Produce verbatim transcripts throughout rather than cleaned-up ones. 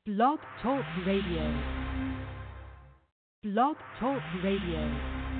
Blog Talk Radio. Blog Talk Radio.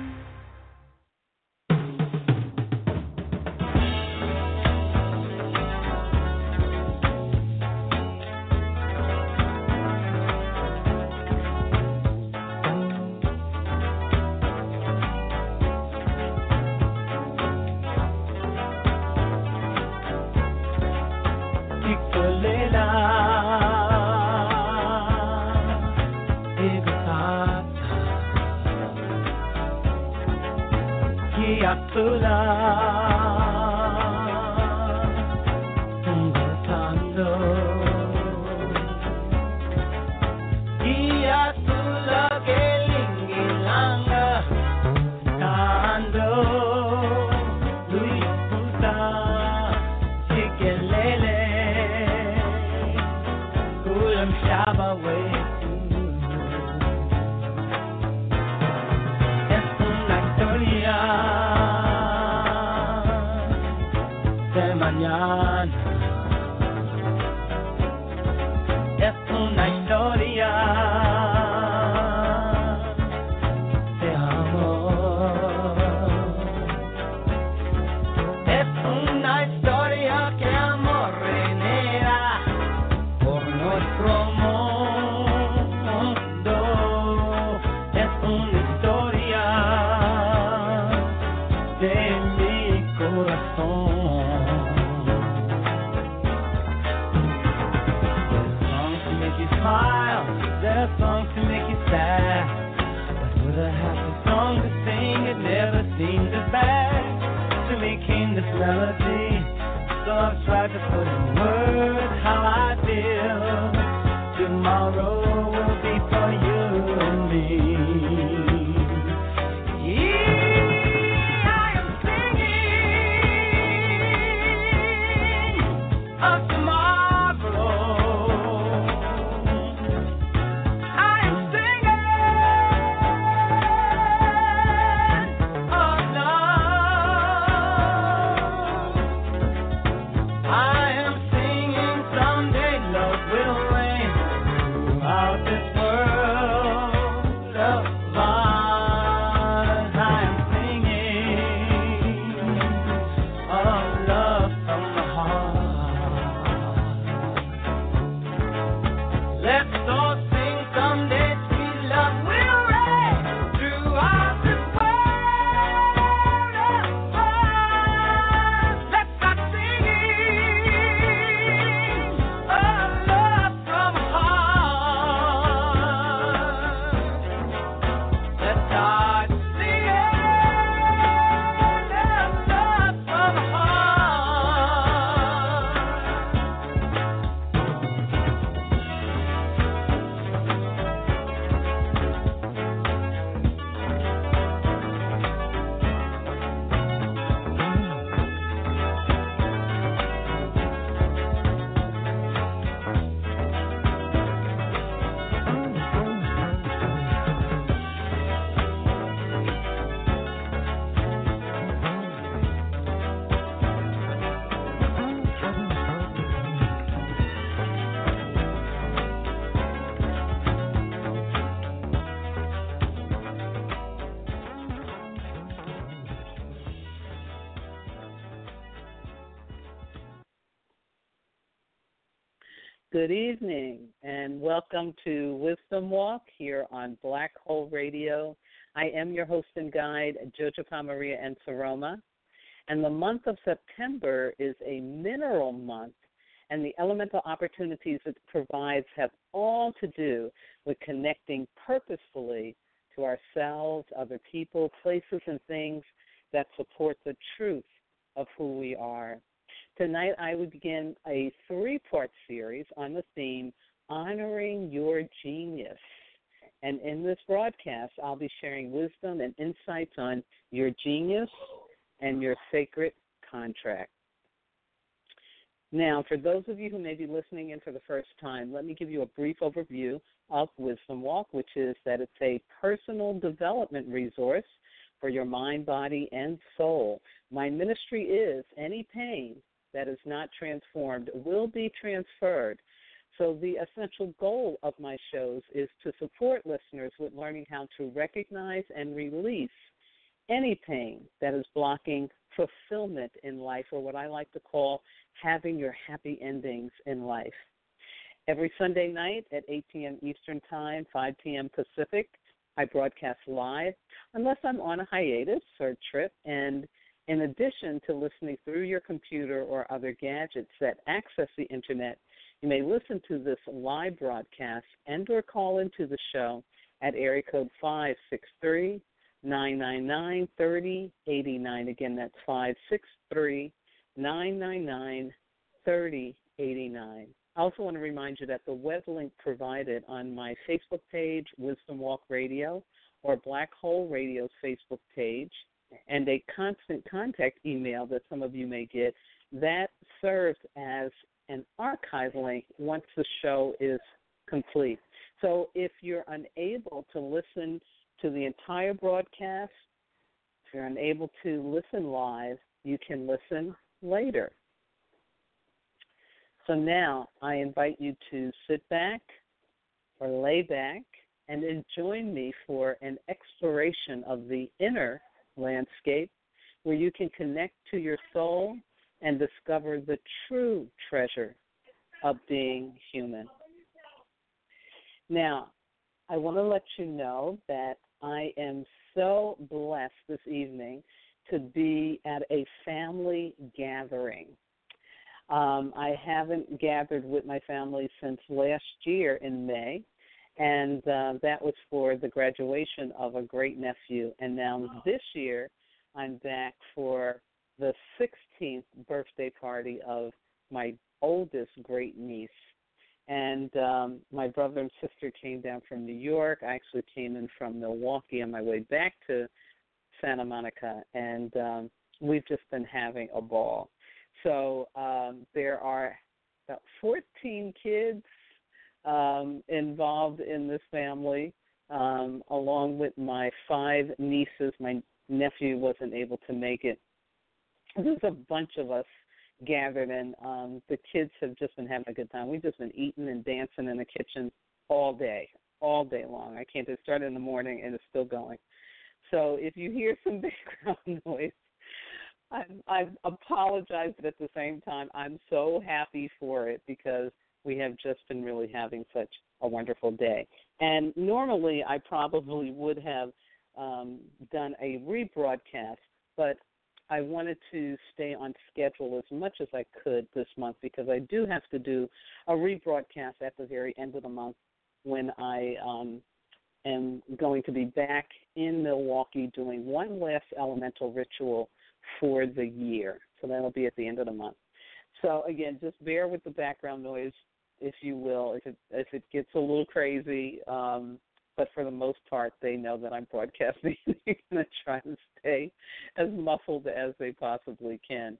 Good evening, and welcome to Wisdom Walk here on Black Hole Radio. I am your host and guide, Jojapa Maria Ansoroma, and the month of September is a mineral month, and the elemental opportunities it provides have all to do with connecting purposefully to ourselves, other people, places, and things that support the truth of who we are. Tonight, I will begin a three-part series on the theme, Honoring Your Genius. And in this broadcast, I'll be sharing wisdom and insights on your genius and your sacred contract. Now, for those of you who may be listening in for the first time, let me give you a brief overview of Wisdom Walk, which is that it's a personal development resource for your mind, body, and soul. My ministry is any pain that is not transformed will be transferred. So the essential goal of my shows is to support listeners with learning how to recognize and release any pain that is blocking fulfillment in life, or what I like to call having your happy endings in life. Every Sunday night at eight p.m. Eastern Time, five p.m. Pacific, I broadcast live unless I'm on a hiatus or trip. And in addition to listening through your computer or other gadgets that access the Internet, you may listen to this live broadcast and or call into the show at area code five six three, nine nine nine, three oh eight nine. Again, that's five six three, nine nine nine, three oh eight nine. I also want to remind you that the web link provided on my Facebook page, Wisdom Walk Radio, or Black Hole Radio's Facebook page, and a constant contact email that some of you may get, that serves as an archive link once the show is complete. So if you're unable to listen to the entire broadcast, if you're unable to listen live, you can listen later. So now I invite you to sit back or lay back and then join me for an exploration of the inner landscape where you can connect to your soul and discover the true treasure of being human. Now, I want to let you know that I am so blessed this evening to be at a family gathering. Um, I haven't gathered with my family since last year in May, and uh, that was for the graduation of a great nephew. And now this year, I'm back for the sixteenth birthday party of my oldest great niece. And um, my brother and sister came down from New York. I actually came in from Milwaukee on my way back to Santa Monica, and um, we've just been having a ball. So um, there are about fourteen kids um, involved in this family, um, along with my five nieces. My nephew wasn't able to make it. There's a bunch of us gathered, and um, the kids have just been having a good time. We've just been eating and dancing in the kitchen all day, all day long. I can't. It started in the morning, and it's still going. So if you hear some background noise, I, I apologize, but at the same time, I'm so happy for it because we have just been really having such a wonderful day. And normally I probably would have um, done a rebroadcast, but I wanted to stay on schedule as much as I could this month because I do have to do a rebroadcast at the very end of the month when I um, am going to be back in Milwaukee doing one last elemental ritual for the year. So that'll be at the end of the month. So again, just bear with the background noise, if you will, if it if it gets a little crazy. Um, but for the most part, they know that I'm broadcasting. They're going to try to stay as muffled as they possibly can.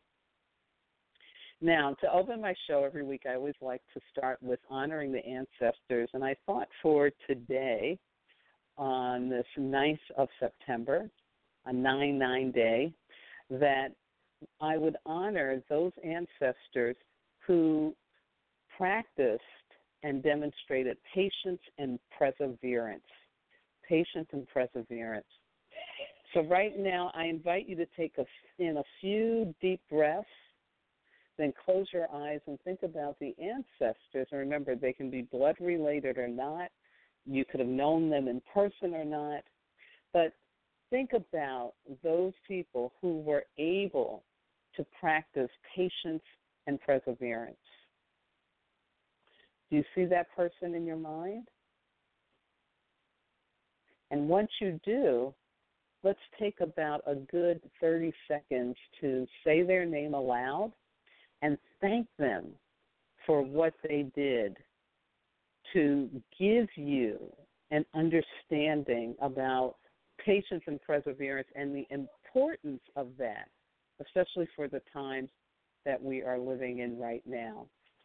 Now, to open my show every week, I always like to start with honoring the ancestors. And I thought for today, on this ninth of September, a nine nine day, that I would honor those ancestors who practiced and demonstrated patience and perseverance. Patience and perseverance. So right now, I invite you to take a, in a few deep breaths, then close your eyes and think about the ancestors. And remember, they can be blood related or not. You could have known them in person or not. But think about those people who were able to practice patience and perseverance. Do you see that person in your mind? And once you do, let's take about a good thirty seconds to say their name aloud and thank them for what they did to give you an understanding about patience and perseverance and the importance of that, especially for the times that we are living in right now.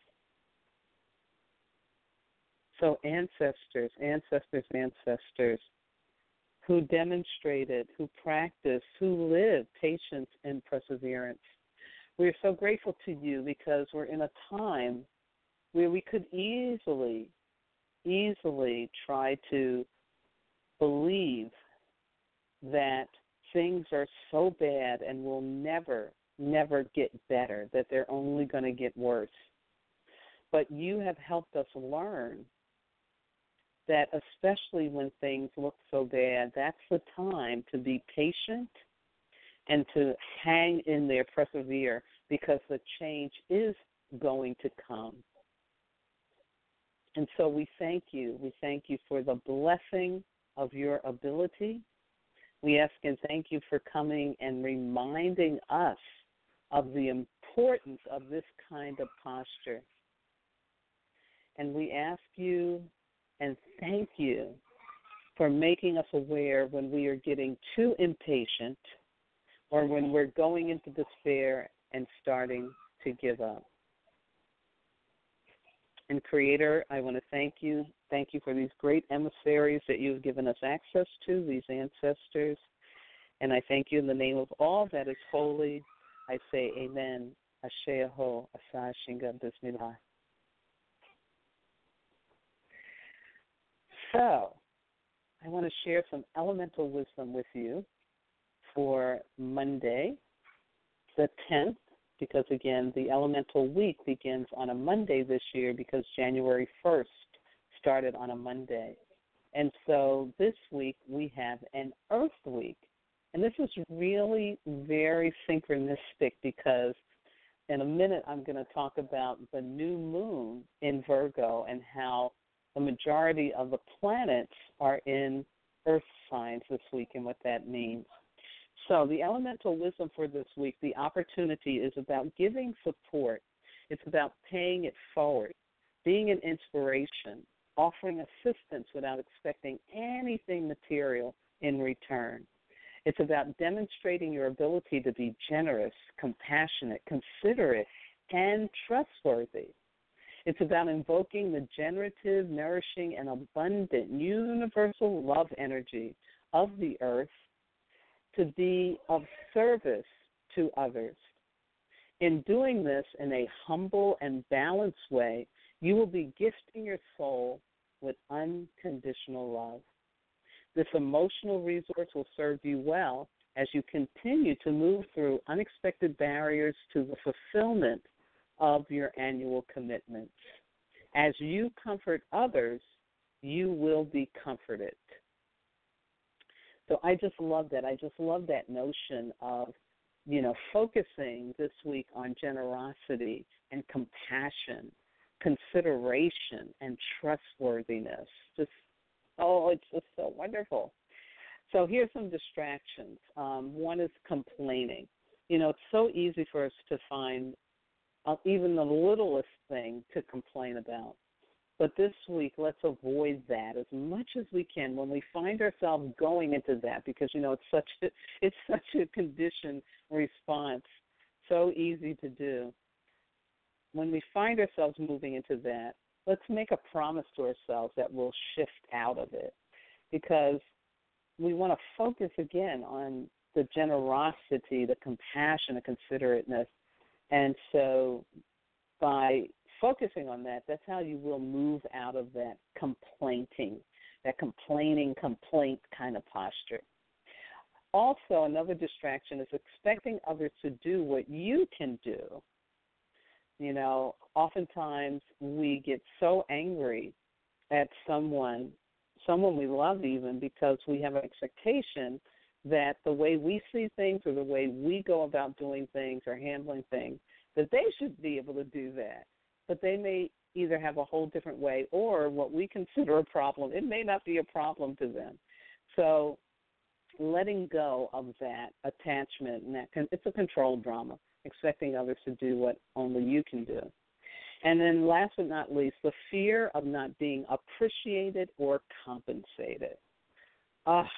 So ancestors, ancestors, ancestors who demonstrated, who practiced, who lived patience and perseverance. We are so grateful to you because we're in a time where we could easily, easily try to believe that things are so bad and will never, never get better, that they're only going to get worse. But you have helped us learn that especially when things look so bad, that's the time to be patient and to hang in there, persevere, because the change is going to come. And so we thank you. We thank you for the blessing of your ability. We ask and thank you for coming and reminding us of the importance of this kind of posture. And we ask you and thank you for making us aware when we are getting too impatient or when we're going into despair and starting to give up. And Creator, I want to thank you. Thank you for these great emissaries that you've given us access to, these ancestors. And I thank you in the name of all that is holy. I say amen. Asheho, Asah Shinga, Bismillah. So, I want to share some elemental wisdom with you for Monday, the tenth, because, again, the elemental week begins on a Monday this year because January first started on a Monday. And so this week we have an Earth Week. And this is really very synchronistic because in a minute I'm going to talk about the new moon in Virgo and how the majority of the planets are in Earth signs this week and what that means. So the elemental wisdom for this week, the opportunity is about giving support. It's about paying it forward, being an inspiration, offering assistance without expecting anything material in return. It's about demonstrating your ability to be generous, compassionate, considerate, and trustworthy. It's about invoking the generative, nourishing, and abundant universal love energy of the earth to be of service to others. In doing this in a humble and balanced way, you will be gifting your soul with unconditional love. This emotional resource will serve you well as you continue to move through unexpected barriers to the fulfillment of your annual commitments. As you comfort others, you will be comforted. So I just love that. I just love that notion of, you know, focusing this week on generosity and compassion, consideration and trustworthiness. Just, oh, it's just so wonderful. So here's some distractions. Um, one is complaining. You know, it's so easy for us to find uh, even the littlest thing to complain about. But this week, let's avoid that as much as we can when we find ourselves going into that, because, you know, it's such a, it's such a conditioned response, so easy to do. When we find ourselves moving into that, let's make a promise to ourselves that we'll shift out of it, because we want to focus again on the generosity, the compassion, the considerateness. And so by focusing on that, that's how you will move out of that complaining, that complaining, complaint kind of posture. Also, another distraction is expecting others to do what you can do. You know, oftentimes we get so angry at someone, someone we love even, because we have an expectation that the way we see things or the way we go about doing things or handling things, that they should be able to do that. But they may either have a whole different way or what we consider a problem. It may not be a problem to them. So letting go of that attachment, and that can, it's a control drama, expecting others to do what only you can do. And then last but not least, the fear of not being appreciated or compensated. Ah,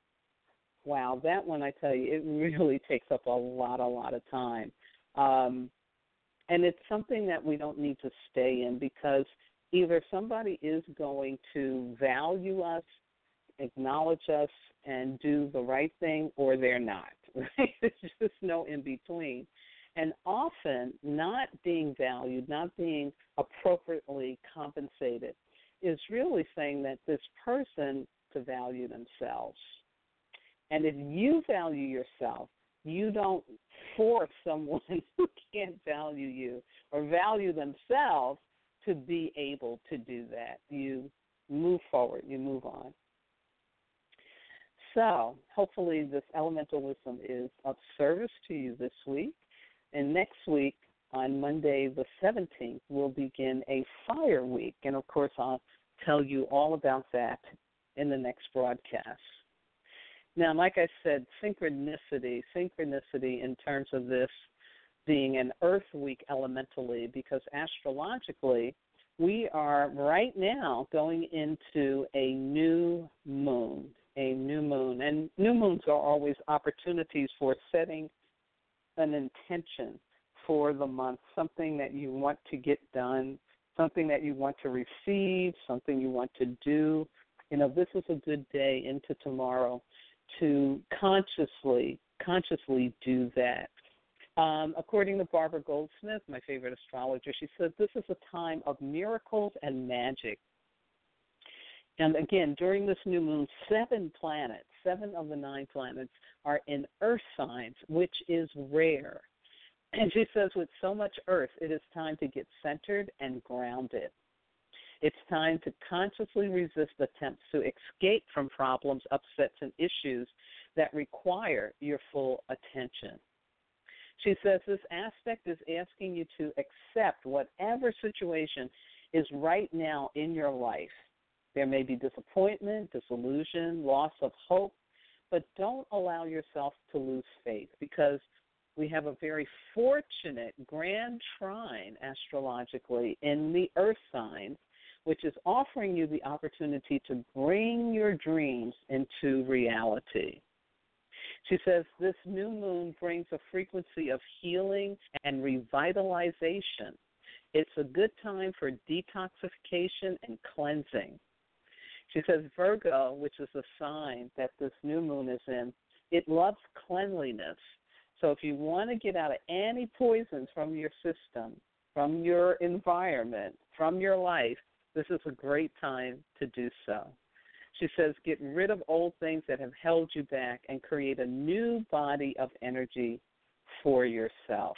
wow, that one, I tell you, it really takes up a lot, a lot of time. Um, And it's something that we don't need to stay in, because either somebody is going to value us, acknowledge us, and do the right thing, or they're not. Right? There's just no in between. And often not being valued, not being appropriately compensated is really saying that this person to value themselves. And if you value yourself, you don't force someone who can't value you or value themselves to be able to do that. You move forward, you move on. So hopefully this elemental wisdom is of service to you this week. And next week, on Monday the seventeenth, we'll begin a fire week. And, of course, I'll tell you all about that in the next broadcast. Now, like I said, synchronicity, synchronicity in terms of this being an Earth week elementally, because astrologically we are right now going into a new moon, a new moon. And new moons are always opportunities for setting an intention for the month, something that you want to get done, something that you want to receive, something you want to do. You know, this is a good day into tomorrow to consciously, consciously do that. Um, according to Barbara Goldsmith, my favorite astrologer, she said this is a time of miracles and magic. And again, during this new moon, seven planets, seven of the nine planets are in earth signs, which is rare. And she says with so much earth, it is time to get centered and grounded. It's time to consciously resist attempts to escape from problems, upsets, and issues that require your full attention. She says this aspect is asking you to accept whatever situation is right now in your life. There may be disappointment, disillusion, loss of hope, but don't allow yourself to lose faith, because we have a very fortunate grand trine astrologically in the earth sign, which is offering you the opportunity to bring your dreams into reality. She says this new moon brings a frequency of healing and revitalization. It's a good time for detoxification and cleansing. She says Virgo, which is a sign that this new moon is in, it loves cleanliness. So if you want to get out of any poisons from your system, from your environment, from your life, this is a great time to do so. She says get rid of old things that have held you back and create a new body of energy for yourself.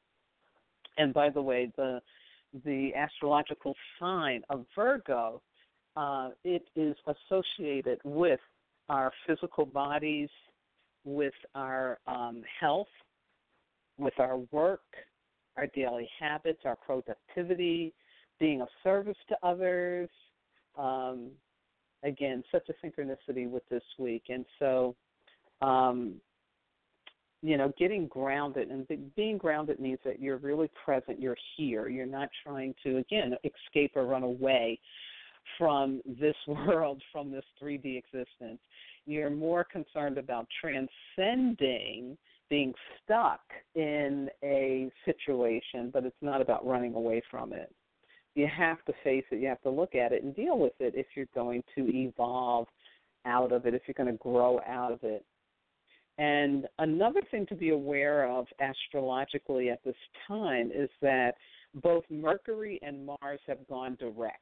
And by the way, the the astrological sign of Virgo, uh, it is associated with our physical bodies, with our um, health, with our work, our daily habits, our productivity, being of service to others. Um, again, such a synchronicity with this week. And so, um, you know, getting grounded, and being grounded means that you're really present, you're here. You're not trying to, again, escape or run away from this world, from this three D existence. You're more concerned about transcending being stuck in a situation, but it's not about running away from it. You have to face it. You have to look at it and deal with it if you're going to evolve out of it, if you're going to grow out of it. And another thing to be aware of astrologically at this time is that both Mercury and Mars have gone direct.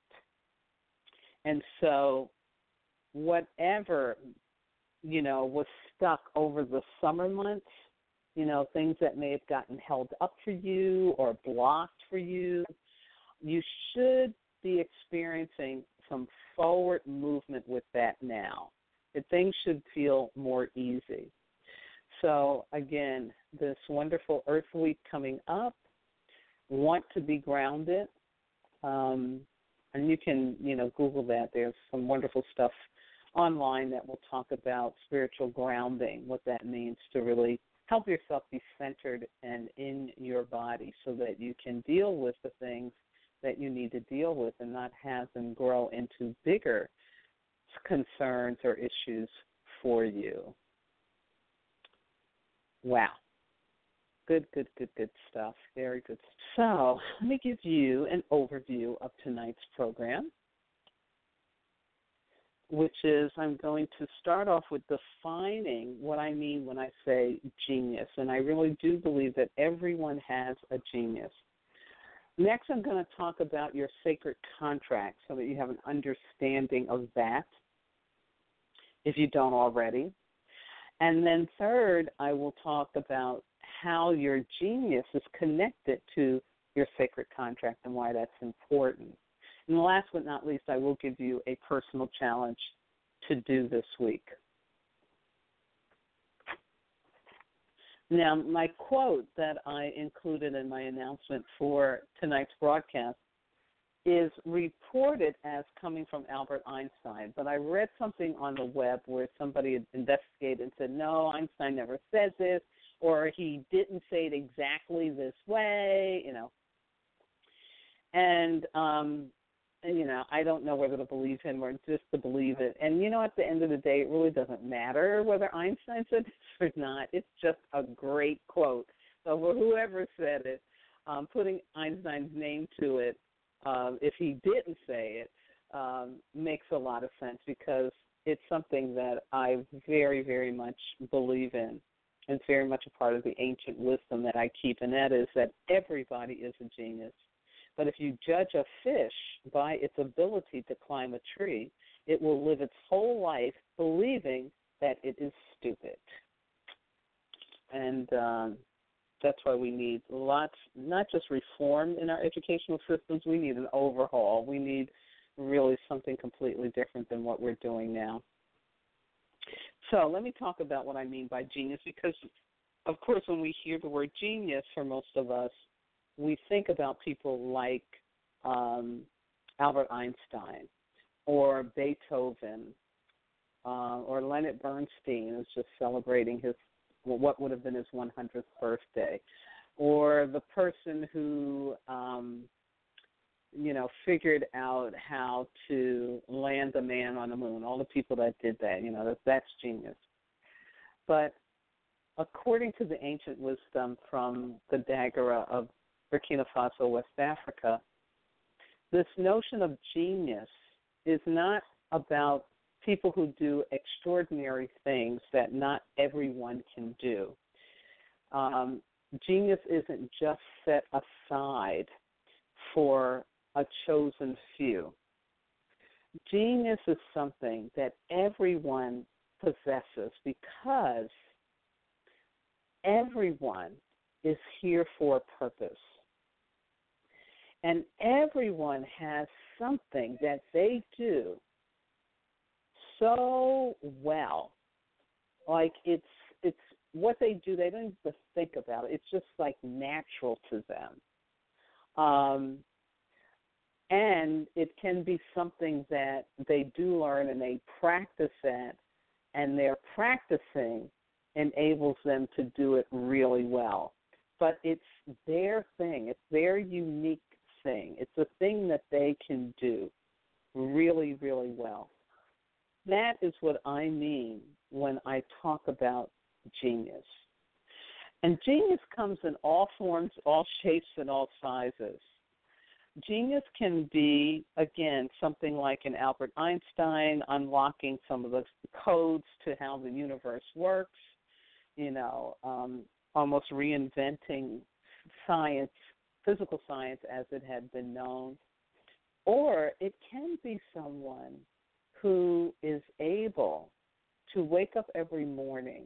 And so whatever, you know, was stuck over the summer months, you know, things that may have gotten held up for you or blocked for you, you should be experiencing some forward movement with that now. That things should feel more easy. So, again, this wonderful Earth Week coming up, want to be grounded. Um, and you can, you know, Google that. There's some wonderful stuff online that will talk about spiritual grounding, what that means to really help yourself be centered and in your body so that you can deal with the things that you need to deal with and not have them grow into bigger concerns or issues for you. Wow. Good, good, good, good stuff. Very good. So let me give you an overview of tonight's program. which is I'm going to start off with defining what I mean when I say genius. And I really do believe that everyone has a genius. Next, I'm going to talk about your sacred contract so that you have an understanding of that, if you don't already. And then third, I will talk about how your genius is connected to your sacred contract and why that's important. And last but not least, I will give you a personal challenge to do this week. Now, my quote that I included in my announcement for tonight's broadcast is reported as coming from Albert Einstein, but I read something on the web where somebody had investigated and said, no, Einstein never said this, or he didn't say it exactly this way, you know. And, um, and, you know, I don't know whether to believe him or just to believe it. And, you know, at the end of the day, it really doesn't matter whether Einstein said this or not. It's just a great quote. So for whoever said it, um, putting Einstein's name to it, Um, if he didn't say it, um, makes a lot of sense because it's something that I very, very much believe in. It's very much a part of the ancient wisdom that I keep, and that is that everybody is a genius. But if you judge a fish by its ability to climb a tree, it will live its whole life believing that it is stupid. And um, that's why we need lots, not just reform in our educational systems, we need an overhaul. We need really something completely different than what we're doing now. So let me talk about what I mean by genius because, of course, when we hear the word genius for most of us, we think about people like um, Albert Einstein or Beethoven uh, or Leonard Bernstein, who's just celebrating his well, what would have been his one hundredth birthday, or the person who, um, you know, figured out how to land a man on the moon, all the people that did that, you know, that, that's genius. But according to the ancient wisdom from the Dagara of Burkina Faso, West Africa, this notion of genius is not about people who do extraordinary things that not everyone can do. Um, genius isn't just set aside for a chosen few. Genius is something that everyone possesses because everyone is here for a purpose. And everyone has something that they do so well, like it's it's what they do. They don't even think about it. It's just like natural to them, um, and it can be something that they do learn and they practice at, and their practicing enables them to do it really well. But it's their thing. It's their unique thing. It's a thing that they can do really, really well. That is what I mean when I talk about genius. And genius comes in all forms, all shapes, and all sizes. Genius can be, again, something like an Albert Einstein, unlocking some of the codes to how the universe works, you know, um, almost reinventing science, physical science as it had been known. Or it can be someone who is able to wake up every morning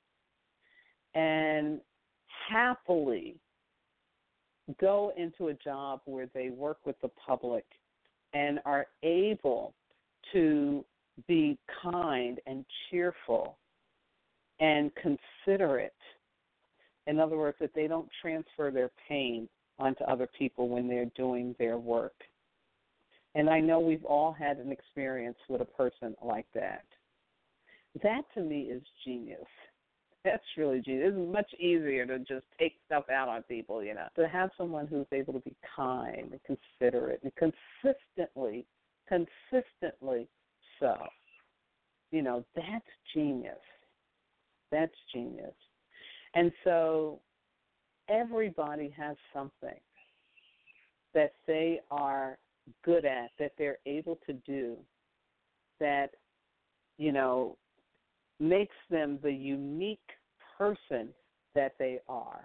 and happily go into a job where they work with the public and are able to be kind and cheerful and considerate. In other words, that they don't transfer their pain onto other people when they're doing their work. And I know we've all had an experience with a person like that. That, to me, is genius. That's really genius. It's much easier to just take stuff out on people, you know, to have someone who's able to be kind and considerate and consistently, consistently so. You know, that's genius. That's genius. And so everybody has something that they are good at, that they're able to do, that you know, makes them the unique person that they are.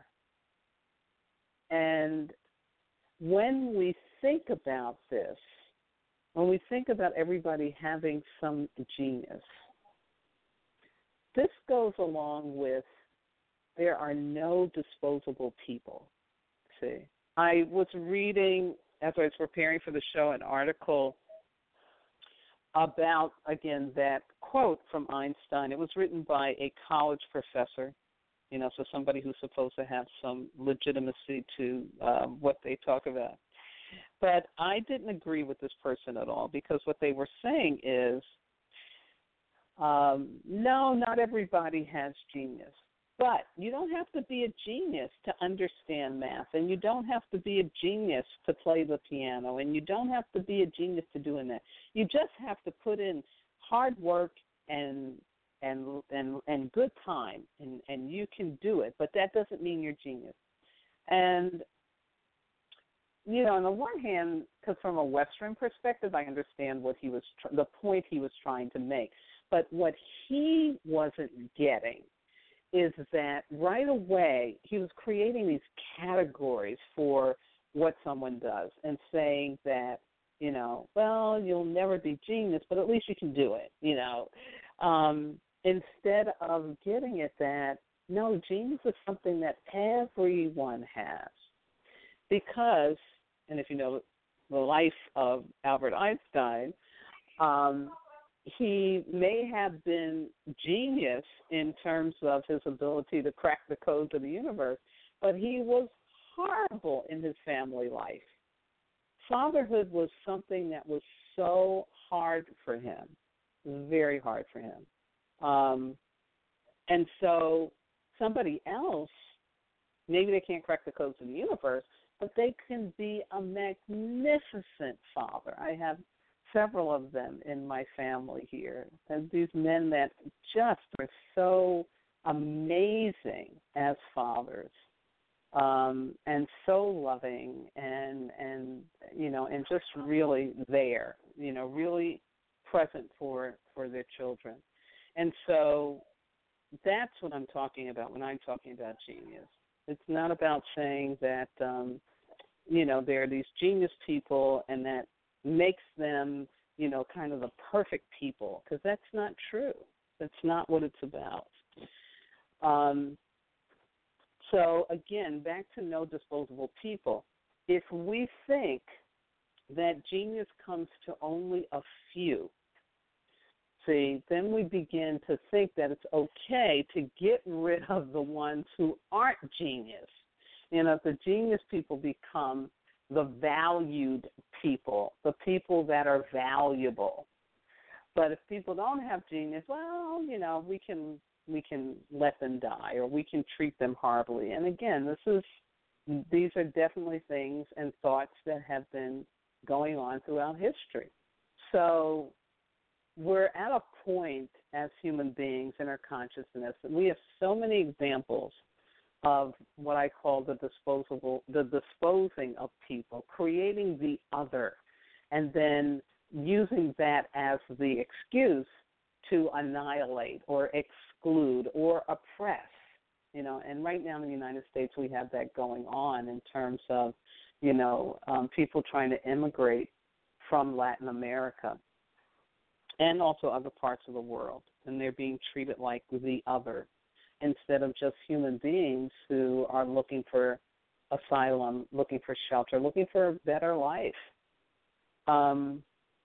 And when we think about this, when we think about everybody having some genius, this goes along with there are no disposable people. See, I was reading, as I was preparing for the show, an article about, again, that quote from Einstein. It was written by a college professor, you know, so somebody who's supposed to have some legitimacy to uh, what they talk about. But I didn't agree with this person at all, because what they were saying is, um, no, not everybody has genius. But you don't have to be a genius to understand math, and you don't have to be a genius to play the piano, and you don't have to be a genius to doing that. You just have to put in hard work and and and and good time, and, and you can do it. But that doesn't mean you're genius. And, you know, on the one hand, because from a Western perspective, I understand what he was tr- the point he was trying to make. But what he wasn't getting is that right away he was creating these categories for what someone does and saying that, you know, well, you'll never be genius, but at least you can do it, you know, um, instead of getting at that, no, genius is something that everyone has. Because, and if you know the life of Albert Einstein, um, he may have been genius in terms of his ability to crack the codes of the universe, but he was horrible in his family life. Fatherhood was something that was so hard for him, very hard for him. Um, and so somebody else, maybe they can't crack the codes of the universe, but they can be a magnificent father. I have several of them in my family here, and these men that just are so amazing as fathers, um, and so loving, and and you know, and just really there, you know, really present for for their children. And so that's what I'm talking about when I'm talking about genius. It's not about saying that um, you know, there are these genius people and that makes them, you know, kind of the perfect people, because that's not true. That's not what it's about. Um, so, again, back to no disposable people. If we think that genius comes to only a few, see, then we begin to think that it's okay to get rid of the ones who aren't genius. You know, if the genius people become the valued people, the people that are valuable. But if people don't have genius, well, you know, we can we can let them die, or we can treat them horribly. And again, this is these are definitely things and thoughts that have been going on throughout history. So we're at a point as human beings in our consciousness that we have so many examples of what I call the disposable, the disposing of people, creating the other, and then using that as the excuse to annihilate or exclude or oppress. You know, and right now in the United States we have that going on in terms of, you know, um, people trying to immigrate from Latin America and also other parts of the world, and they're being treated like the other, instead of just human beings who are looking for asylum, looking for shelter, looking for a better life. Um,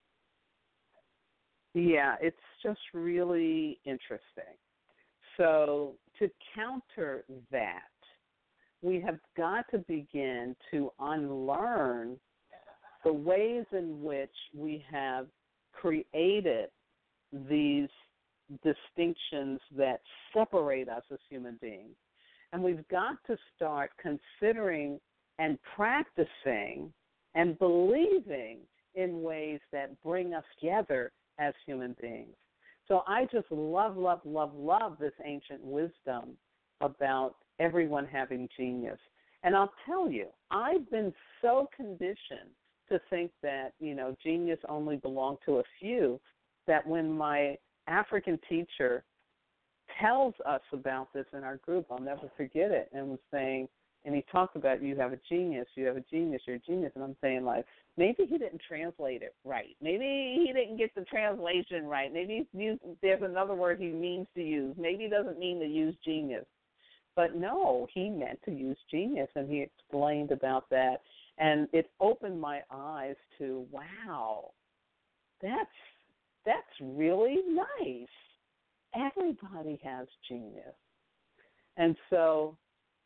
yeah, it's just really interesting. So to counter that, we have got to begin to unlearn the ways in which we have created these distinctions that separate us as human beings. And we've got to start considering and practicing and believing in ways that bring us together as human beings. So I just love, love, love, love this ancient wisdom about everyone having genius. And I'll tell you, I've been so conditioned to think that, you know, genius only belonged to a few, that when my African teacher tells us about this in our group. I'll never forget it. And was saying, and he talked about, you have a genius, you have a genius, you're a genius. And I'm saying, like, maybe he didn't translate it right. Maybe he didn't get the translation right. Maybe he's used, there's another word he means to use. Maybe he doesn't mean to use genius. But no, he meant to use genius, and he explained about that. And it opened my eyes to, wow, that's that's really nice. Everybody has genius. And so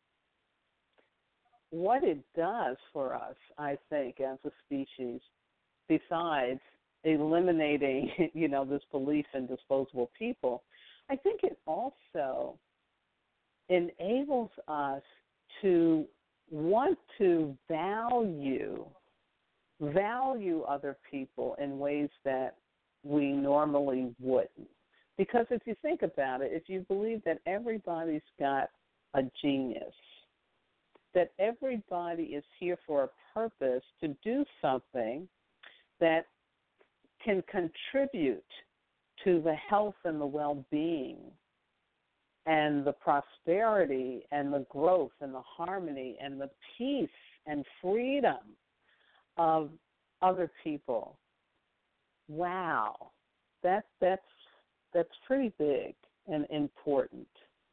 what it does for us, I think, as a species, besides eliminating, you know, this belief in disposable people, I think it also enables us to want to value value other people in ways that we normally wouldn't. Because if you think about it, if you believe that everybody's got a genius, that everybody is here for a purpose to do something that can contribute to the health and the well-being and the prosperity and the growth and the harmony and the peace and freedom of other people. Wow, that, that's, that's pretty big and important.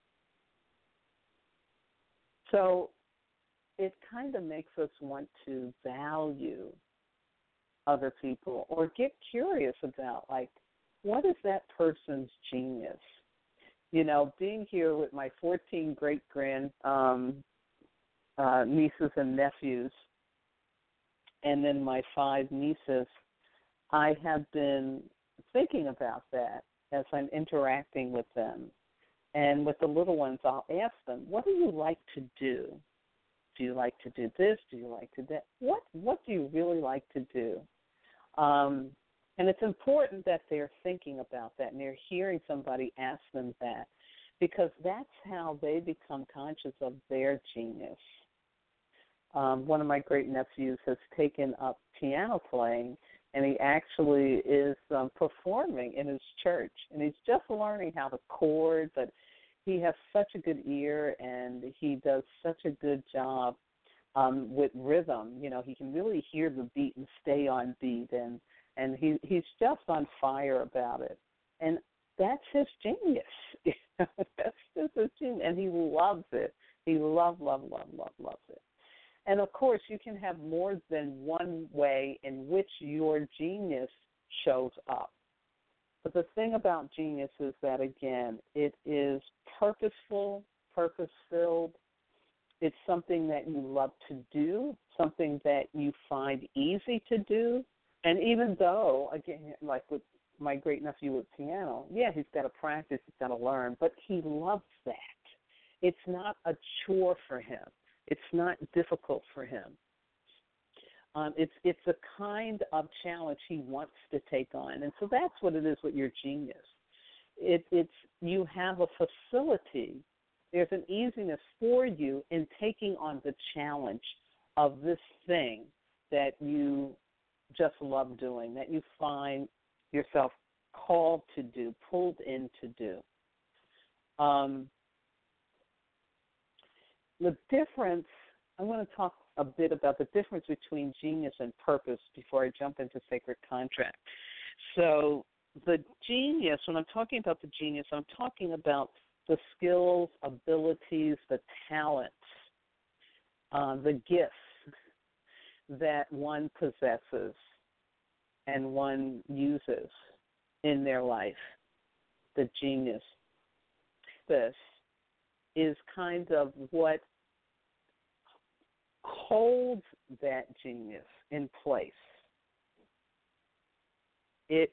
So it kind of makes us want to value other people or get curious about, like, what is that person's genius? You know, being here with my fourteen great-grand um, uh, nieces and nephews, and then my five nieces, I have been thinking about that as I'm interacting with them. And with the little ones, I'll ask them, what do you like to do? Do you like to do this? Do you like to do that? What, what do you really like to do? Um, and it's important that they're thinking about that and they're hearing somebody ask them that, because that's how they become conscious of their genius. Um, one of my great nephews has taken up piano playing, and he actually is um, performing in his church. And he's just learning how to chord, but he has such a good ear, and he does such a good job um, with rhythm. You know, he can really hear the beat and stay on beat, and, and he, he's just on fire about it. And that's his genius. That's just his genius, and he loves it. He love, love, love, love, loves it. And, of course, you can have more than one way in which your genius shows up. But the thing about genius is that, again, it is purposeful, purpose-filled. It's something that you love to do, something that you find easy to do. And even though, again, like with my great-nephew with piano, yeah, he's got to practice, he's got to learn, but he loves that. It's not a chore for him. It's not difficult for him. Um, it's it's a kind of challenge he wants to take on, and so that's what it is with your genius. It, it's you have a facility. There's an easiness for you in taking on the challenge of this thing that you just love doing, that you find yourself called to do, pulled in to do. Um, The difference, I want to talk a bit about the difference between genius and purpose before I jump into sacred contract. So the genius, when I'm talking about the genius, I'm talking about the skills, abilities, the talents, uh, the gifts that one possesses and one uses in their life, the genius. This is kind of what holds that genius in place. It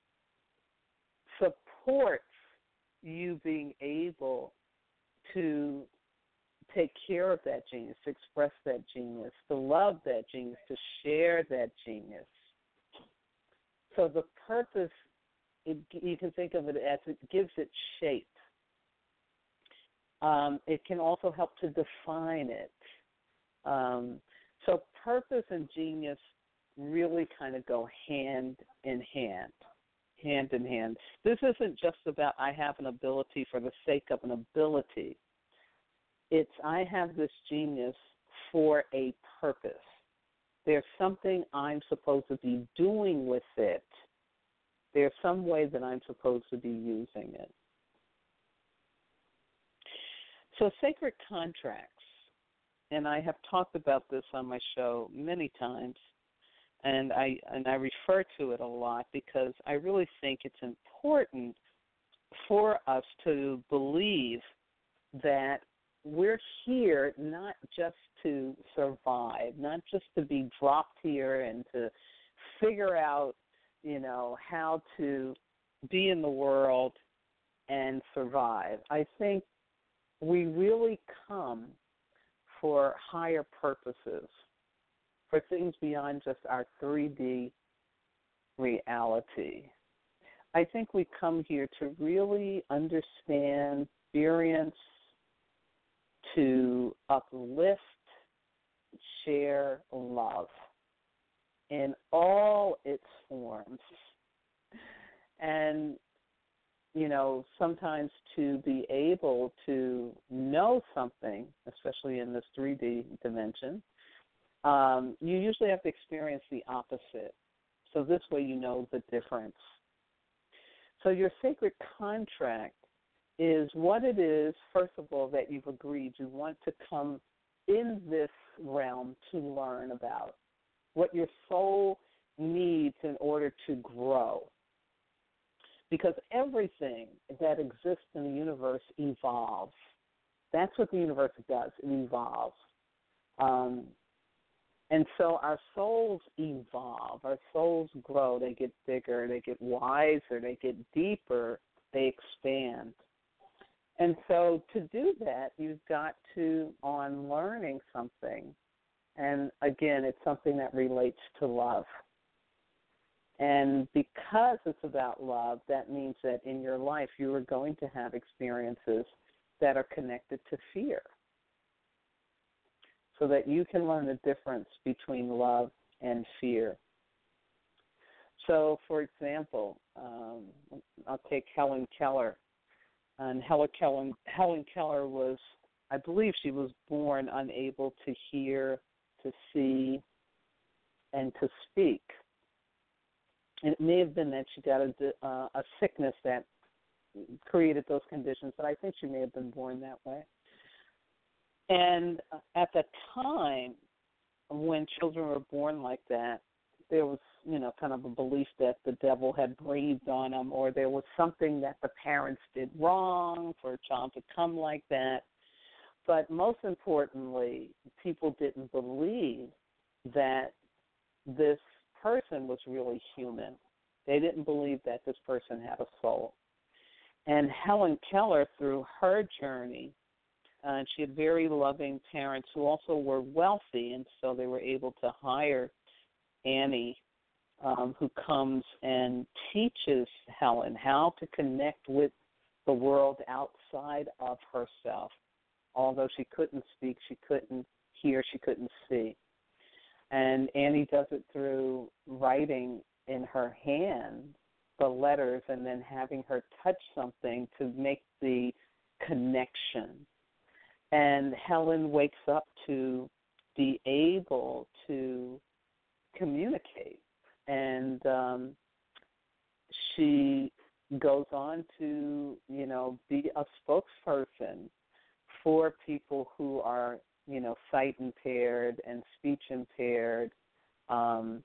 supports you being able to take care of that genius, to express that genius, to love that genius, to share that genius. So the purpose, it, you can think of it as it gives it shape. Um, it can also help to define it. Um, so purpose and genius really kind of go hand in hand. hand in hand. This isn't just about I have an ability for the sake of an ability. It's I have this genius for a purpose. There's something I'm supposed to be doing with it. There's some way that I'm supposed to be using it. So sacred contracts, and I have talked about this on my show many times, and I and I refer to it a lot because I really think it's important for us to believe that we're here not just to survive, not just to be dropped here and to figure out, you know, how to be in the world and survive. I think we really come for higher purposes, for things beyond just our three D reality. I think we come here to really understand, experience, to uplift, share love in all its forms. And, you know, sometimes to be able to know something, especially in this three D dimension, um, you usually have to experience the opposite. So this way you know the difference. So your sacred contract is what it is, first of all, that you've agreed you want to come in this realm to learn about, what your soul needs in order to grow. Because everything that exists in the universe evolves. That's what the universe does. It evolves. Um, and so our souls evolve. Our souls grow. They get bigger. They get wiser. They get deeper. They expand. And so to do that, you've got to, on learning something, and again, it's something that relates to love. And because it's about love, that means that in your life you are going to have experiences that are connected to fear, so that you can learn the difference between love and fear. So, for example, um, I'll take Helen Keller. And Helen Keller, Helen Keller was, I believe she was born unable to hear, to see, and to speak. And it may have been that she got a, uh, a sickness that created those conditions, but I think she may have been born that way. And at the time when children were born like that, there was, you know, kind of a belief that the devil had breathed on them, or there was something that the parents did wrong for a child to come like that. But most importantly, people didn't believe that this person was really human. They didn't believe that this person had a soul. And Helen Keller, through her journey, uh, she had very loving parents who also were wealthy, and so they were able to hire Annie, um, who comes and teaches Helen how to connect with the world outside of herself. Although she couldn't speak, she couldn't hear, she couldn't see. And Annie does it through writing in her hand the letters and then having her touch something to make the connection. And Helen wakes up to be able to communicate. And um, she goes on to, you know, be a spokesperson for people who are, you know, sight impaired and speech impaired. Um,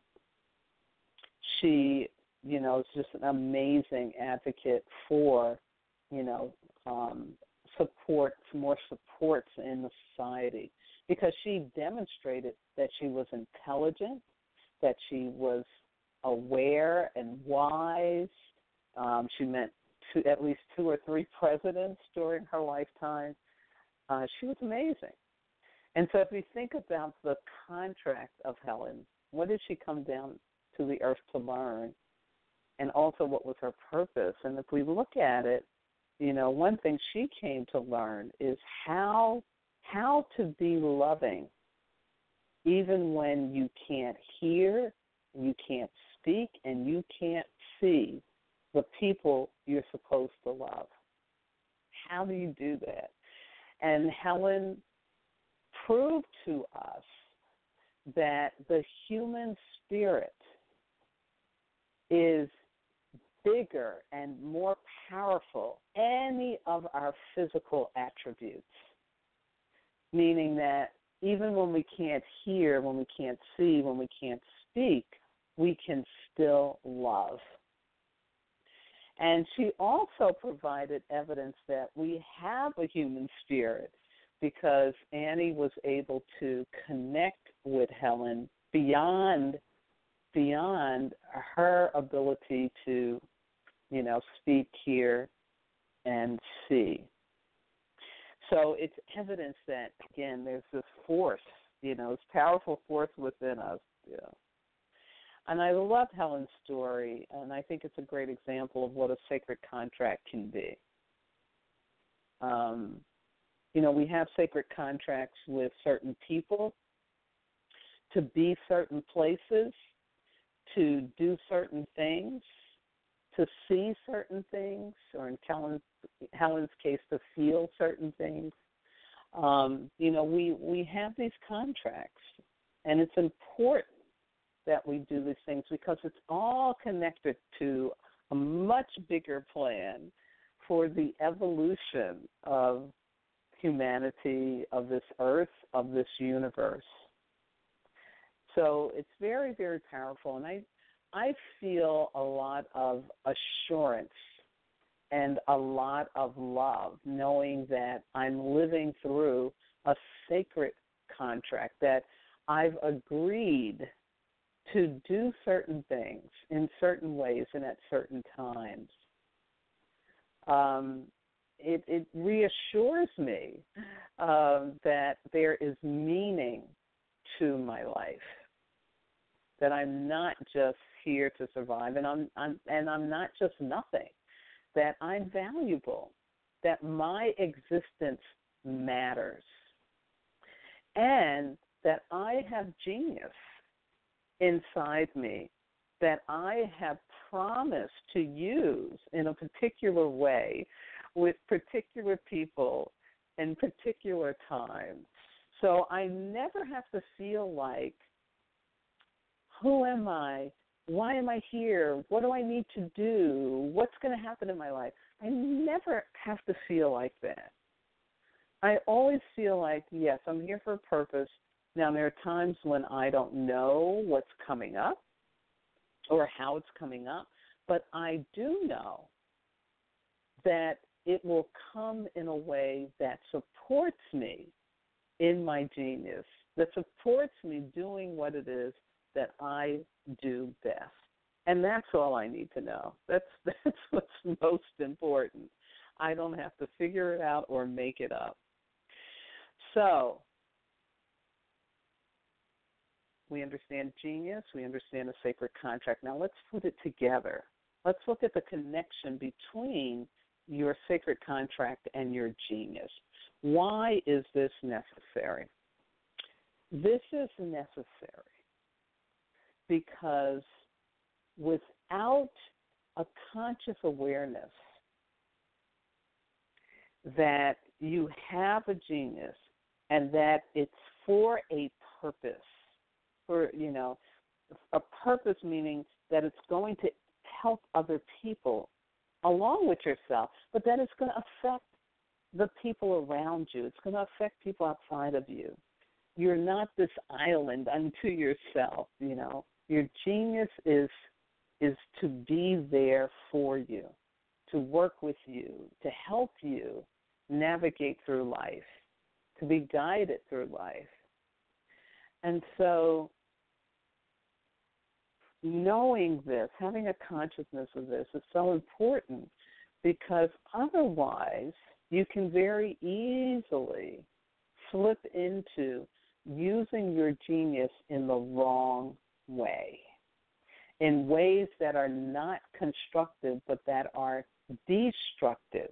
she, you know, is just an amazing advocate for, you know, um, support, more supports in the society, because she demonstrated that she was intelligent, that she was aware and wise. Um, she met two, at least two or three presidents during her lifetime. Uh, she was amazing. And so if we think about the contract of Helen, what did she come down to the earth to learn? And also, what was her purpose? And if we look at it, you know, one thing she came to learn is how how to be loving, even when you can't hear, you can't speak, and you can't see. the people you're supposed to love. How do you do that? And Helen proved to us that the human spirit is bigger and more powerful any of our physical attributes, meaning that even when we can't hear, when we can't see, when we can't speak, we can still love. And she also provided evidence that we have a human spirit because Annie was able to connect with Helen beyond beyond her ability to, you know, speak, hear, and see. So it's evidence that, again, there's this force, you know, this powerful force within us. You know. And I love Helen's story, and I think it's a great example of what a sacred contract can be. Um, you know, we have sacred contracts with certain people to be certain places, to do certain things, to see certain things, or in Helen's, Helen's case, to feel certain things. Um, you know, we, we have these contracts, and it's important that we do these things because it's all connected to a much bigger plan for the evolution of humanity, of this earth, of this universe. So it's very, very powerful, and I, I feel a lot of assurance and a lot of love knowing that I'm living through a sacred contract, that I've agreed to do certain things in certain ways and at certain times. Um, it, it reassures me uh, that there is meaning to my life, that I'm not just here to survive, and I'm, I'm and I'm not just nothing, that I'm valuable, that my existence matters, and that I have genius inside me that I have promised to use in a particular way with particular people in particular times. So I never have to feel like, who am I? Why am I here? What do I need to do? What's going to happen in my life? I never have to feel like that. I always feel like, yes, I'm here for a purpose. Now, there are times when I don't know what's coming up or how it's coming up, but I do know that it will come in a way that supports me in my genius, that supports me doing what it is that I do best. And that's all I need to know. That's that's what's most important. I don't have to figure it out or make it up. So we understand genius. We understand the sacred contract. Now let's put it together. Let's look at the connection between your sacred contract and your genius. Why is this necessary? This is necessary because without a conscious awareness that you have a genius and that it's for a purpose, for, you know, a purpose meaning that it's going to help other people along with yourself, but that it's going to affect the people around you. It's going to affect people outside of you. You're not this island unto yourself, you know. Your genius is is to be there for you, to work with you, to help you navigate through life, to be guided through life. And so knowing this, having a consciousness of this is so important because otherwise you can very easily slip into using your genius in the wrong way, in ways that are not constructive but that are destructive.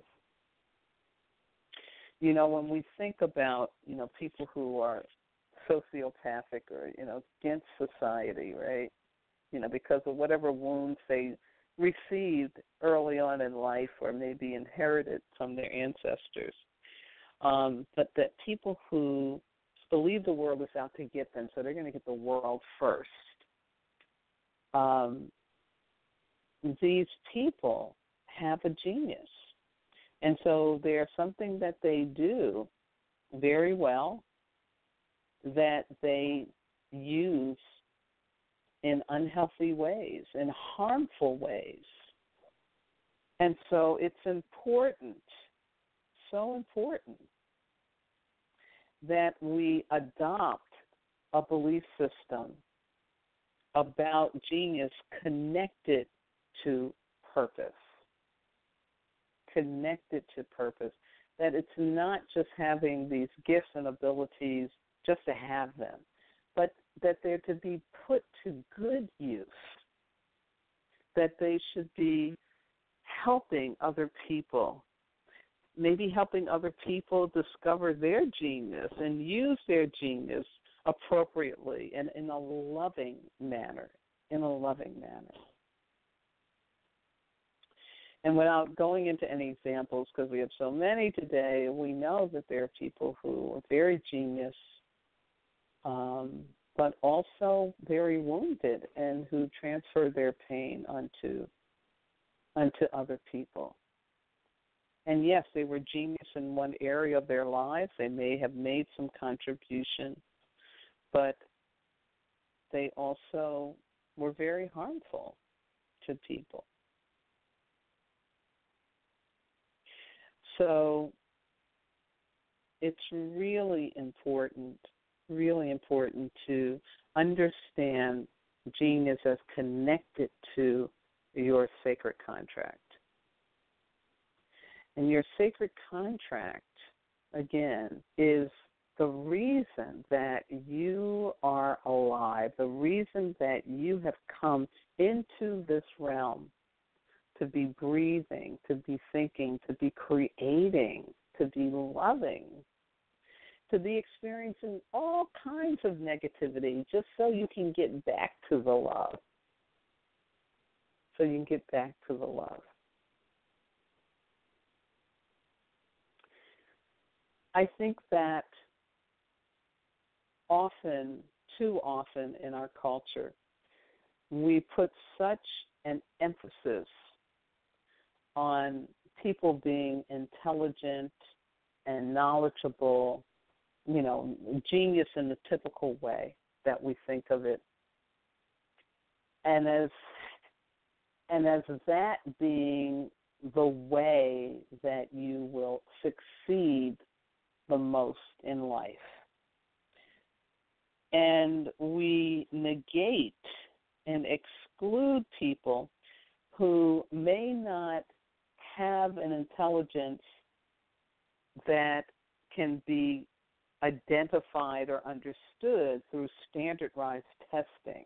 You know, when we think about, you know, people who are sociopathic or, you know, against society, right? You know, because of whatever wounds they received early on in life or maybe inherited from their ancestors. Um, but that people who believe the world is out to get them, so they're going to get the world first. Um, these people have a genius. And so there's something that they do very well that they use in unhealthy ways, in harmful ways. And so it's important, so important, that we adopt a belief system about genius connected to purpose. Connected to purpose. That it's not just having these gifts and abilities just to have them, but that they're to be put to good use. That they should be helping other people, maybe helping other people discover their genius and use their genius appropriately and in a loving manner, in a loving manner. And without going into any examples, because we have so many today, we know that there are people who are very genius, um, but also very wounded and who transfer their pain onto onto other people. And yes, they were genius in one area of their lives. They may have made some contribution, but they also were very harmful to people. So it's really important, really important to understand genius as connected to your sacred contract. And your sacred contract, again, is the reason that you are alive, the reason that you have come into this realm to be breathing, to be thinking, to be creating, to be loving, to be experiencing all kinds of negativity just so you can get back to the love. So you can get back to the love. I think that often, too often in our culture, we put such an emphasis on people being intelligent and knowledgeable, you know, genius in the typical way that we think of it. And as and as that being the way that you will succeed the most in life. And we negate and exclude people who may not have an intelligence that can be identified or understood through standardized testing.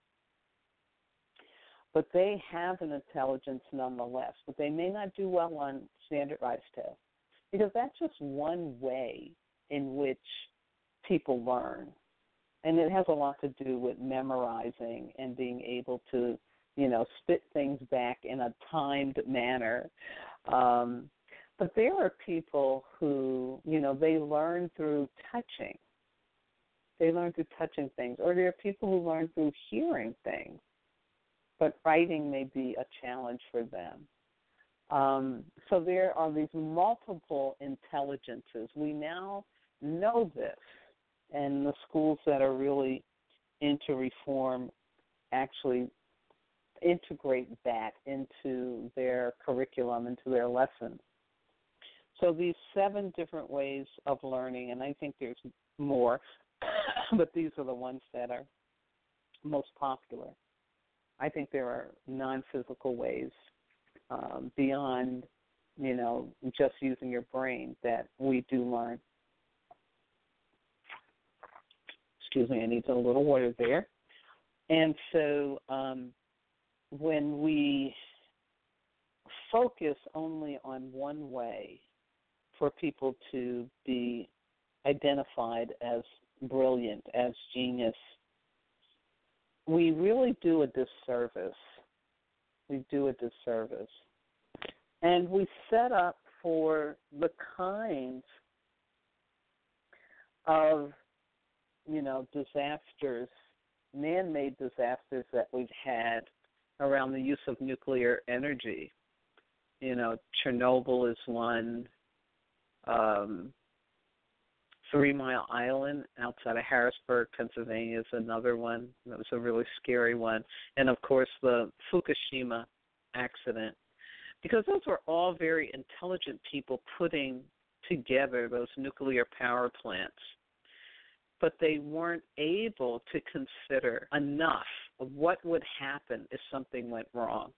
But they have an intelligence nonetheless, but they may not do well on standardized tests because that's just one way in which people learn. And it has a lot to do with memorizing and being able to, you know, spit things back in a timed manner. Um, but there are people who, you know, they learn through touching. They learn through touching things. Or there are people who learn through hearing things. But writing may be a challenge for them. Um, so there are these multiple intelligences. We now know this, and the schools that are really into reform actually integrate that into their curriculum, into their lessons. So these seven different ways of learning, and I think there's more, but these are the ones that are most popular. I think there are non-physical ways um, beyond, you know, just using your brain that we do learn. Excuse me, I need a little water there. And so um, when we focus only on one way for people to be identified as brilliant, as genius, we really do a disservice We do a disservice. And we set up for the kinds of, you know, disasters, man-made disasters that we've had around the use of nuclear energy. You know, Chernobyl is one. Um, Three Mile Island outside of Harrisburg, Pennsylvania is another one. That was a really scary one. And, of course, the Fukushima accident. Because those were all very intelligent people putting together those nuclear power plants. But they weren't able to consider enough of what would happen if something went wrong.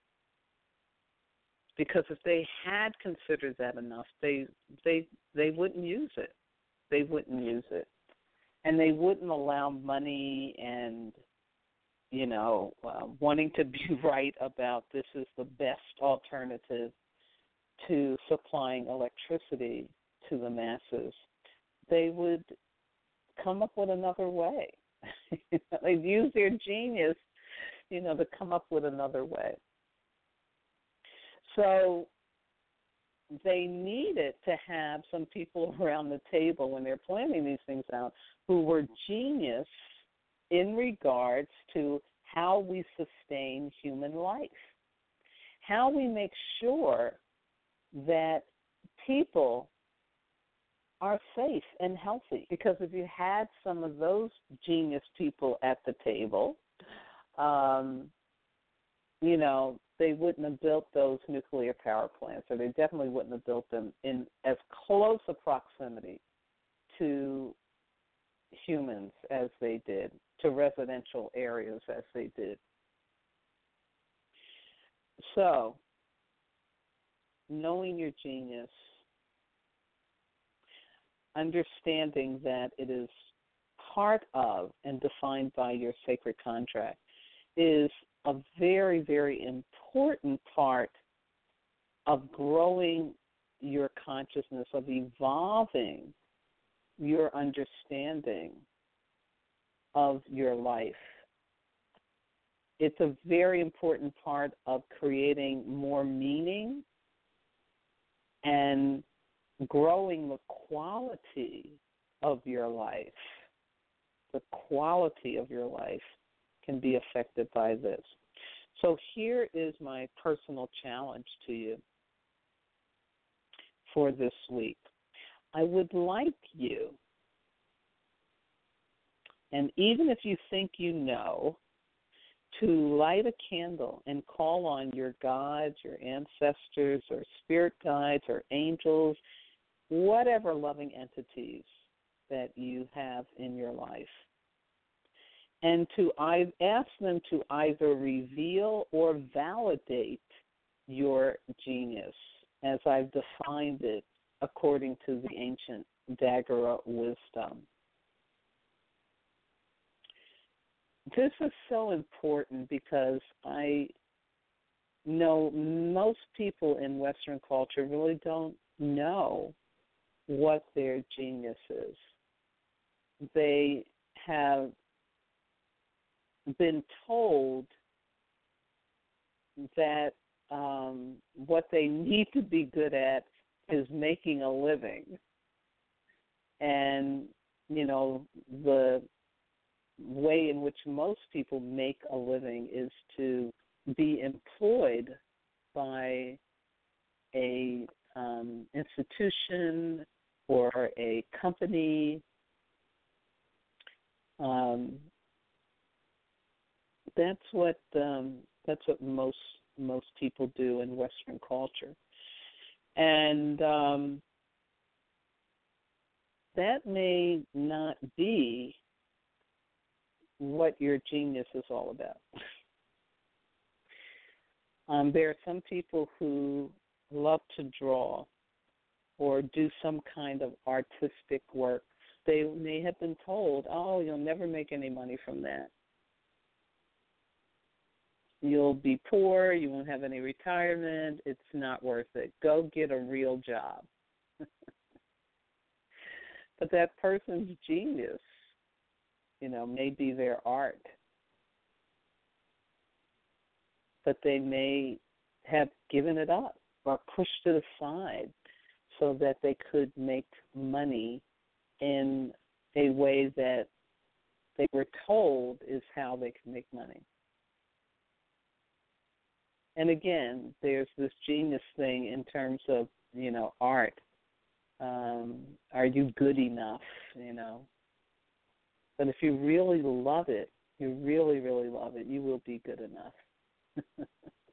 Because if they had considered that enough, they they they wouldn't use it. They wouldn't use it. And they wouldn't allow money and, you know, uh, wanting to be right about this is the best alternative to supplying electricity to the masses. They would come up with another way. They'd use their genius, you know, to come up with another way. So they needed to have some people around the table when they're planning these things out who were genius in regards to how we sustain human life, how we make sure that people are safe and healthy. Because if you had some of those genius people at the table, um, you know, they wouldn't have built those nuclear power plants, or they definitely wouldn't have built them in as close a proximity to humans as they did, to residential areas as they did. So, knowing your genius, understanding that it is part of and defined by your sacred contract is a very, very important part of growing your consciousness, of evolving your understanding of your life. It's a very important part of creating more meaning and growing the quality of your life. The quality of your life can be affected by this. So here is my personal challenge to you for this week. I would like you, and even if you think you know, to light a candle and call on your gods, your ancestors, or spirit guides, or angels, whatever loving entities that you have in your life, and to I ask them to either reveal or validate your genius as I've defined it according to the ancient Dagara wisdom. This is so important because I know most people in Western culture really don't know what their genius is. They have been told that um, what they need to be good at is making a living. And, you know, the way in which most people make a living is to be employed by a um, institution or a company. Um, that's what um, that's what most most people do in Western culture, and um, that may not be what your genius is all about. um, there are some people who love to draw or do some kind of artistic work. They may have been told, oh, you'll never make any money from that. You'll be poor, you won't have any retirement, it's not worth it. Go get a real job. But that person's genius, you know, may be their art. but they may have given it up or pushed it aside so that they could make money in a way that they were told is how they can make money. And again, there's this genius thing in terms of, you know, art. Um, are you good enough, you know? But if you really love it, you really, really love it, you will be good enough.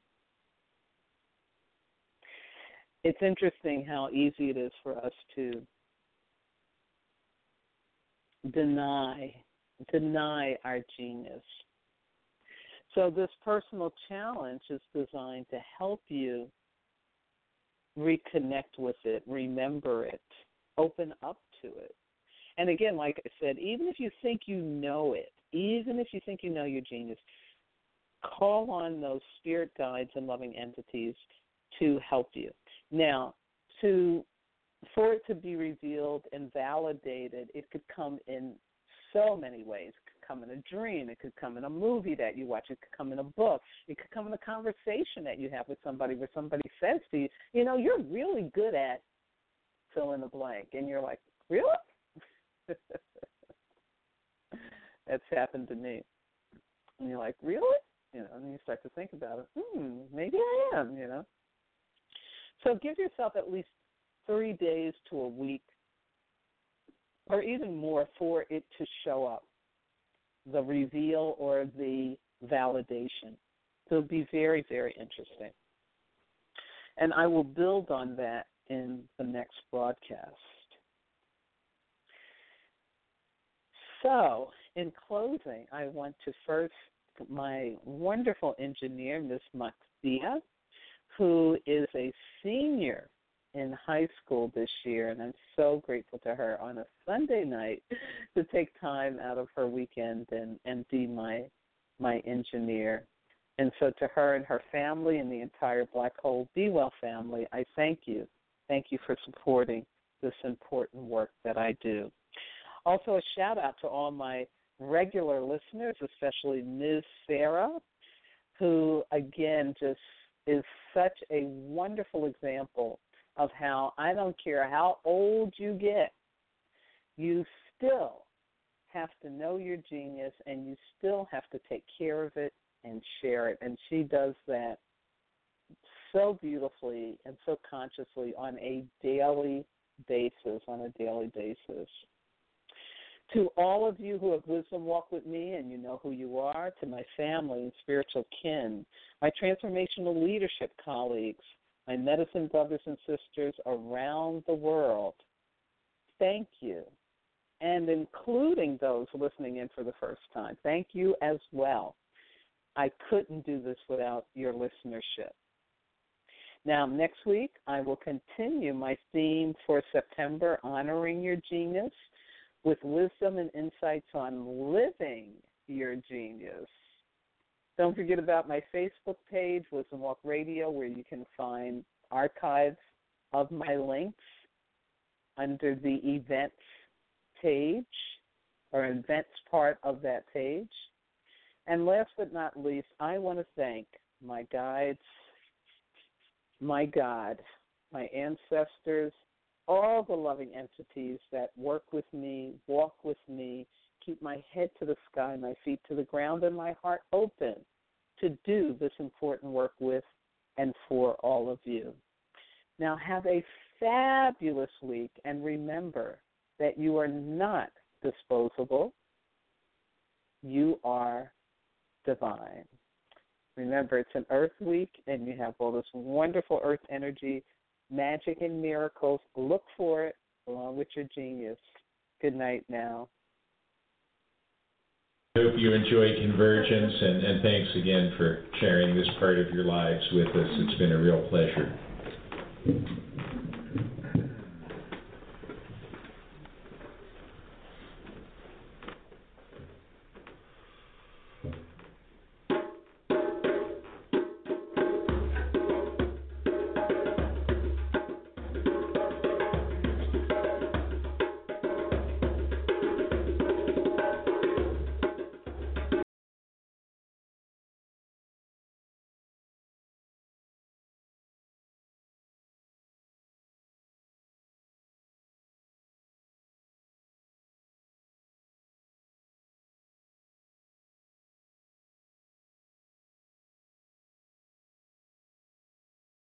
It's interesting how easy it is for us to deny, deny our genius. So this personal challenge is designed to help you reconnect with it, remember it, open up to it. And again, like I said, even if you think you know it, even if you think you know your genius, call on those spirit guides and loving entities to help you. Now, to for it to be revealed and validated, it could come in so many ways. It could come in a dream. It could come in a movie that you watch. It could come in a book. It could come in a conversation that you have with somebody where somebody says to you, you know, you're really good at fill in the blank. And you're like, really? That's happened to me. And you're like, really? You know, and then you start to think about it. Hmm, maybe I am, you know. So give yourself at least three days to a week or even more for it to show up, the reveal or the validation. So it'll be very, very interesting. And I will build on that in the next broadcast. So in closing, I want to first my wonderful engineer, Miz Maxia, who is a senior in high school this year, and I'm so grateful to her on a Sunday night to take time out of her weekend and, and be my my engineer. And so to her and her family and the entire Black Hole Be Well family, I thank you. Thank you for supporting this important work that I do. Also a shout-out to all my regular listeners, especially Miz Sarah, who, again, just is such a wonderful example of how I don't care how old you get, you still have to know your genius and you still have to take care of it and share it. And she does that so beautifully and so consciously on a daily basis, on a daily basis. To all of you who have wisdom walk with me and you know who you are, to my family and spiritual kin, my transformational leadership colleagues, my medicine brothers and sisters around the world, thank you. And including those listening in for the first time, thank you as well. I couldn't do this without your listenership. Now, next week, I will continue my theme for September, Honoring Your Genius, with wisdom and insights on living your genius. Don't forget about my Facebook page, Wisdom Walk Radio, where you can find archives of my links under the events page or events part of that page. And last but not least, I want to thank my guides, my God, my ancestors, all the loving entities that work with me, walk with me, keep my head to the sky, my feet to the ground, and my heart open to do this important work with and for all of you. Now have a fabulous week, and remember that you are not disposable. You are divine. Remember, it's an Earth Week, and you have all this wonderful Earth energy, magic and miracles. Look for it along with your genius. Good night now. I hope you enjoy Convergence, and, and thanks again for sharing this part of your lives with us. It's been a real pleasure.